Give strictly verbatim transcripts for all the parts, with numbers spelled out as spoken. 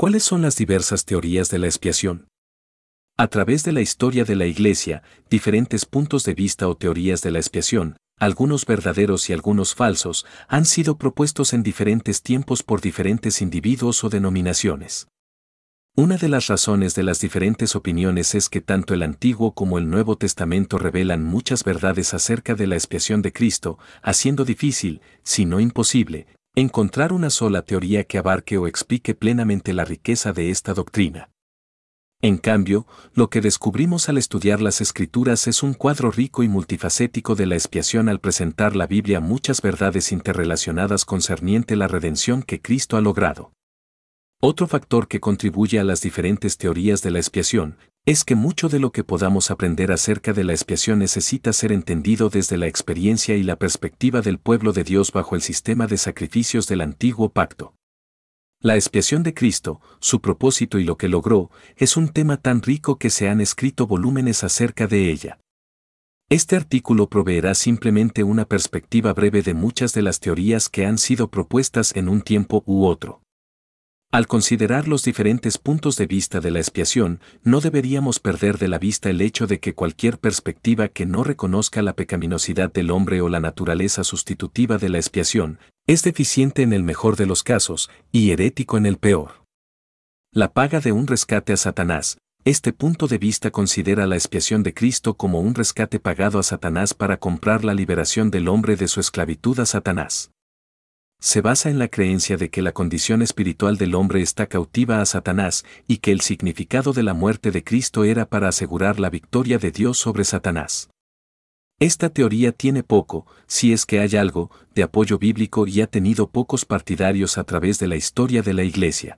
¿Cuáles son las diversas teorías de la expiación? A través de la historia de la Iglesia, diferentes puntos de vista o teorías de la expiación, algunos verdaderos y algunos falsos, han sido propuestos en diferentes tiempos por diferentes individuos o denominaciones. Una de las razones de las diferentes opiniones es que tanto el Antiguo como el Nuevo Testamento revelan muchas verdades acerca de la expiación de Cristo, haciendo difícil, si no imposible, encontrar una sola teoría que abarque o explique plenamente la riqueza de esta doctrina. En cambio, lo que descubrimos al estudiar las Escrituras es un cuadro rico y multifacético de la expiación al presentar la Biblia muchas verdades interrelacionadas concerniente la redención que Cristo ha logrado. Otro factor que contribuye a las diferentes teorías de la expiación es que mucho de lo que podamos aprender acerca de la expiación necesita ser entendido desde la experiencia y la perspectiva del pueblo de Dios bajo el sistema de sacrificios del antiguo pacto. La expiación de Cristo, su propósito y lo que logró, es un tema tan rico que se han escrito volúmenes acerca de ella. Este artículo proveerá simplemente una perspectiva breve de muchas de las teorías que han sido propuestas en un tiempo u otro. Al considerar los diferentes puntos de vista de la expiación, no deberíamos perder de la vista el hecho de que cualquier perspectiva que no reconozca la pecaminosidad del hombre o la naturaleza sustitutiva de la expiación, es deficiente en el mejor de los casos y herético en el peor. La paga de un rescate a Satanás. Este punto de vista considera la expiación de Cristo como un rescate pagado a Satanás para comprar la liberación del hombre de su esclavitud a Satanás. Se basa en la creencia de que la condición espiritual del hombre está cautiva a Satanás y que el significado de la muerte de Cristo era para asegurar la victoria de Dios sobre Satanás. Esta teoría tiene poco, si es que hay algo, de apoyo bíblico y ha tenido pocos partidarios a través de la historia de la Iglesia.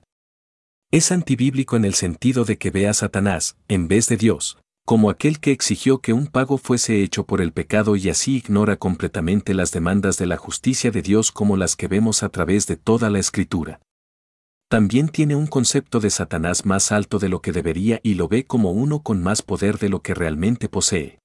Es antibíblico en el sentido de que ve a Satanás, en vez de Dios, como aquel que exigió que un pago fuese hecho por el pecado y así ignora completamente las demandas de la justicia de Dios como las que vemos a través de toda la Escritura. También tiene un concepto de Satanás más alto de lo que debería y lo ve como uno con más poder de lo que realmente posee.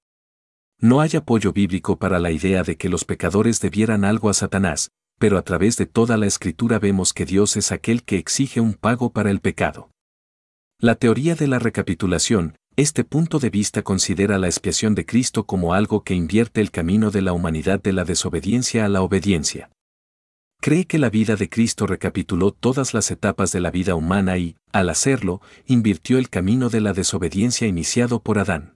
No hay apoyo bíblico para la idea de que los pecadores debieran algo a Satanás, pero a través de toda la Escritura vemos que Dios es aquel que exige un pago para el pecado. La teoría de la recapitulación. Este punto de vista considera la expiación de Cristo como algo que invierte el camino de la humanidad de la desobediencia a la obediencia. Cree que la vida de Cristo recapituló todas las etapas de la vida humana y, al hacerlo, invirtió el camino de la desobediencia iniciado por Adán.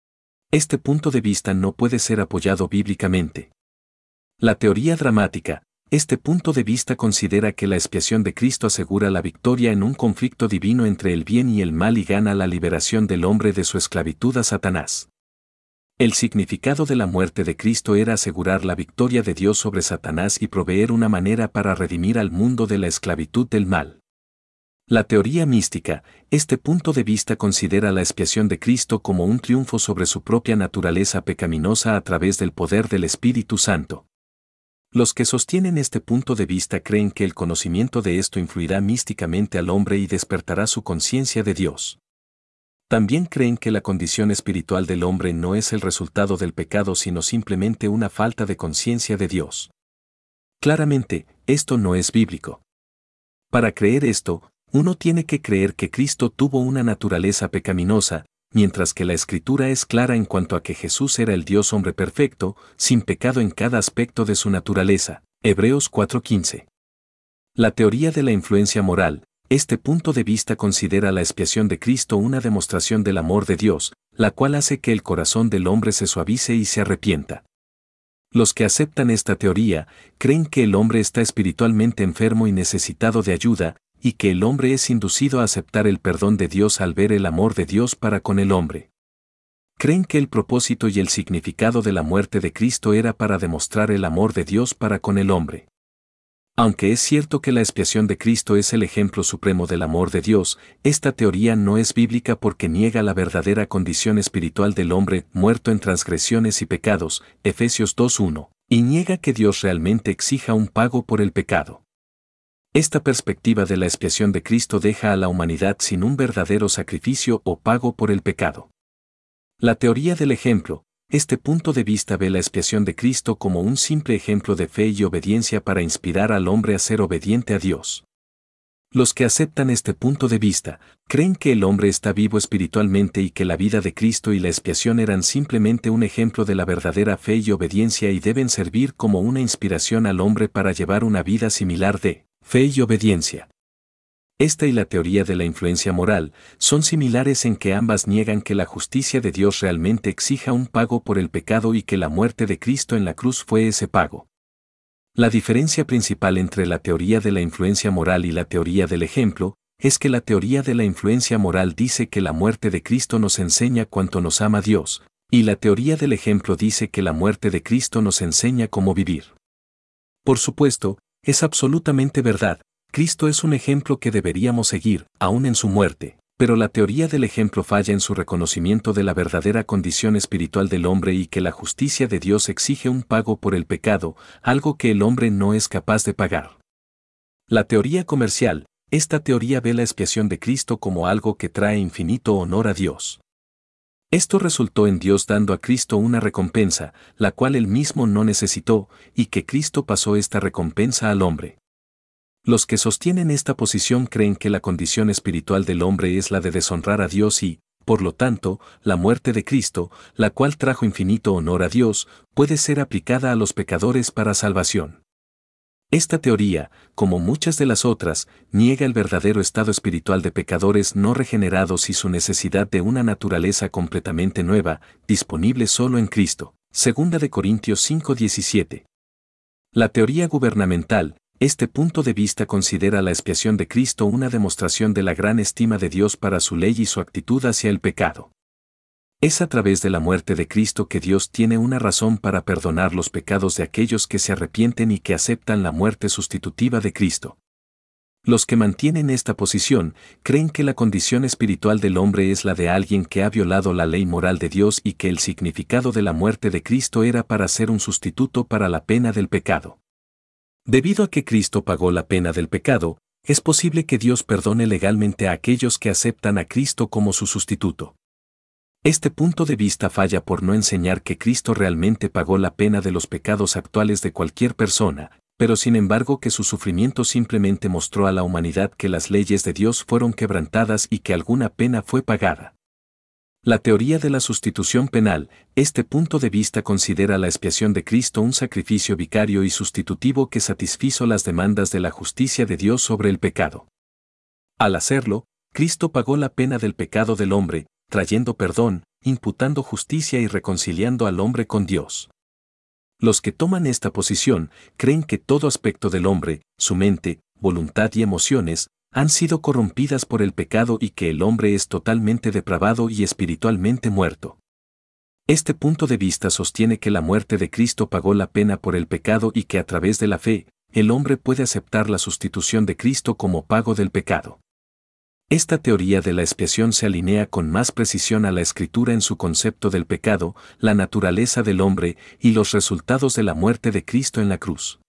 Este punto de vista no puede ser apoyado bíblicamente. La teoría dramática. Este punto de vista considera que la expiación de Cristo asegura la victoria en un conflicto divino entre el bien y el mal y gana la liberación del hombre de su esclavitud a Satanás. El significado de la muerte de Cristo era asegurar la victoria de Dios sobre Satanás y proveer una manera para redimir al mundo de la esclavitud del mal. La teoría mística. Este punto de vista considera la expiación de Cristo como un triunfo sobre su propia naturaleza pecaminosa a través del poder del Espíritu Santo. Los que sostienen este punto de vista creen que el conocimiento de esto influirá místicamente al hombre y despertará su conciencia de Dios. También creen que la condición espiritual del hombre no es el resultado del pecado sino simplemente una falta de conciencia de Dios. Claramente, esto no es bíblico. Para creer esto, uno tiene que creer que Cristo tuvo una naturaleza pecaminosa, mientras que la Escritura es clara en cuanto a que Jesús era el Dios hombre perfecto, sin pecado en cada aspecto de su naturaleza. Hebreos cuatro quince. La teoría de la influencia moral. Este punto de vista considera la expiación de Cristo una demostración del amor de Dios, la cual hace que el corazón del hombre se suavice y se arrepienta. Los que aceptan esta teoría, creen que el hombre está espiritualmente enfermo y necesitado de ayuda, y que el hombre es inducido a aceptar el perdón de Dios al ver el amor de Dios para con el hombre. Creen que el propósito y el significado de la muerte de Cristo era para demostrar el amor de Dios para con el hombre. Aunque es cierto que la expiación de Cristo es el ejemplo supremo del amor de Dios, esta teoría no es bíblica porque niega la verdadera condición espiritual del hombre muerto en transgresiones y pecados, Efesios dos uno, y niega que Dios realmente exija un pago por el pecado. Esta perspectiva de la expiación de Cristo deja a la humanidad sin un verdadero sacrificio o pago por el pecado. La teoría del ejemplo. Este punto de vista ve la expiación de Cristo como un simple ejemplo de fe y obediencia para inspirar al hombre a ser obediente a Dios. Los que aceptan este punto de vista, creen que el hombre está vivo espiritualmente y que la vida de Cristo y la expiación eran simplemente un ejemplo de la verdadera fe y obediencia y deben servir como una inspiración al hombre para llevar una vida similar de fe y obediencia. Esta y la teoría de la influencia moral son similares en que ambas niegan que la justicia de Dios realmente exija un pago por el pecado y que la muerte de Cristo en la cruz fue ese pago. La diferencia principal entre la teoría de la influencia moral y la teoría del ejemplo es que la teoría de la influencia moral dice que la muerte de Cristo nos enseña cuánto nos ama Dios, y la teoría del ejemplo dice que la muerte de Cristo nos enseña cómo vivir. Por supuesto, es absolutamente verdad, Cristo es un ejemplo que deberíamos seguir, aún en su muerte. Pero la teoría del ejemplo falla en su reconocimiento de la verdadera condición espiritual del hombre y que la justicia de Dios exige un pago por el pecado, algo que el hombre no es capaz de pagar. La teoría comercial, esta teoría ve la expiación de Cristo como algo que trae infinito honor a Dios. Esto resultó en Dios dando a Cristo una recompensa, la cual él mismo no necesitó, y que Cristo pasó esta recompensa al hombre. Los que sostienen esta posición creen que la condición espiritual del hombre es la de deshonrar a Dios y, por lo tanto, la muerte de Cristo, la cual trajo infinito honor a Dios, puede ser aplicada a los pecadores para salvación. Esta teoría, como muchas de las otras, niega el verdadero estado espiritual de pecadores no regenerados y su necesidad de una naturaleza completamente nueva, disponible solo en Cristo. Segunda de Corintios cinco diecisiete. La teoría gubernamental, este punto de vista considera la expiación de Cristo una demostración de la gran estima de Dios para su ley y su actitud hacia el pecado. Es a través de la muerte de Cristo que Dios tiene una razón para perdonar los pecados de aquellos que se arrepienten y que aceptan la muerte sustitutiva de Cristo. Los que mantienen esta posición creen que la condición espiritual del hombre es la de alguien que ha violado la ley moral de Dios y que el significado de la muerte de Cristo era para ser un sustituto para la pena del pecado. Debido a que Cristo pagó la pena del pecado, es posible que Dios perdone legalmente a aquellos que aceptan a Cristo como su sustituto. Este punto de vista falla por no enseñar que Cristo realmente pagó la pena de los pecados actuales de cualquier persona, pero sin embargo que su sufrimiento simplemente mostró a la humanidad que las leyes de Dios fueron quebrantadas y que alguna pena fue pagada. La teoría de la sustitución penal, este punto de vista considera la expiación de Cristo un sacrificio vicario y sustitutivo que satisfizo las demandas de la justicia de Dios sobre el pecado. Al hacerlo, Cristo pagó la pena del pecado del hombre, trayendo perdón, imputando justicia y reconciliando al hombre con Dios. Los que toman esta posición creen que todo aspecto del hombre, su mente, voluntad y emociones, han sido corrompidas por el pecado y que el hombre es totalmente depravado y espiritualmente muerto. Este punto de vista sostiene que la muerte de Cristo pagó la pena por el pecado y que a través de la fe, el hombre puede aceptar la sustitución de Cristo como pago del pecado. Esta teoría de la expiación se alinea con más precisión a la Escritura en su concepto del pecado, la naturaleza del hombre y los resultados de la muerte de Cristo en la cruz.